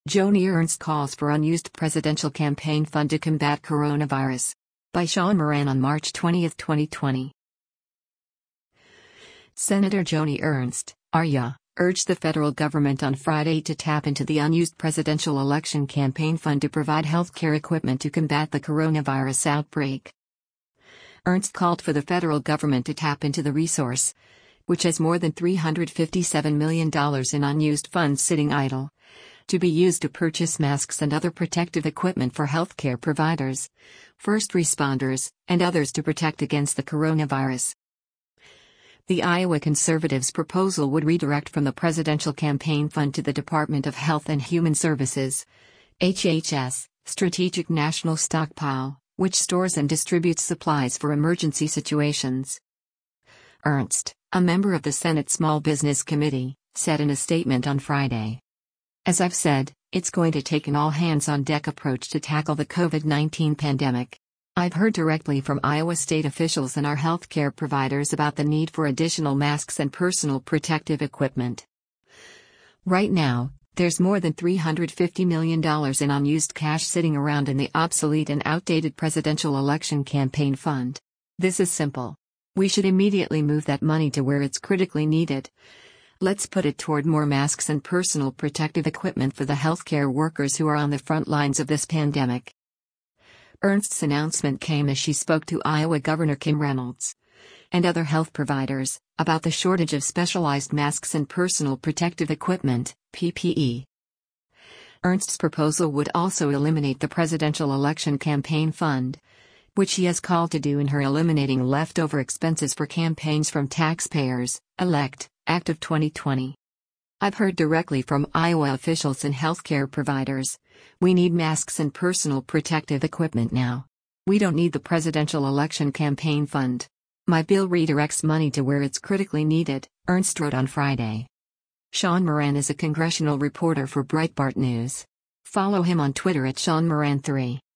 Joni Ernst calls for unused presidential campaign fund to combat coronavirus. By Sean Moran on March 20, 2020. Senator Joni Ernst, RYA, urged the federal government on Friday to tap into the unused presidential election campaign fund to provide healthcare equipment to combat the coronavirus outbreak. Ernst called for the federal government to tap into the resource, which has more than $357 million in unused funds sitting idle, to be used to purchase masks and other protective equipment for healthcare providers, first responders, and others to protect against the coronavirus. The Iowa Conservatives' proposal would redirect from the Presidential Campaign Fund to the Department of Health and Human Services, HHS, Strategic National Stockpile, which stores and distributes supplies for emergency situations. Ernst, a member of the Senate Small Business Committee, said in a statement on Friday. As I've said, it's going to take an all-hands-on-deck approach to tackle the COVID-19 pandemic. I've heard directly from Iowa state officials and our healthcare providers about the need for additional masks and personal protective equipment. Right now, there's more than $350 million in unused cash sitting around in the obsolete and outdated Presidential Election Campaign Fund. This is simple. We should immediately move that money to where it's critically needed. Let's put it toward more masks and personal protective equipment for the healthcare workers who are on the front lines of this pandemic. Ernst's announcement came as she spoke to Iowa Governor Kim Reynolds and other health providers about the shortage of specialized masks and personal protective equipment, PPE. Ernst's proposal would also eliminate the Presidential Election Campaign Fund, which she has called to do in her Eliminating Leftover Expenses for Campaigns from Taxpayers, Act of 2020. I've heard directly from Iowa officials and healthcare providers. We need masks and personal protective equipment now. We don't need the Presidential Election Campaign Fund. My bill redirects money to where it's critically needed, Ernst wrote on Friday. Sean Moran is a congressional reporter for Breitbart News. Follow him on Twitter at SeanMoran3.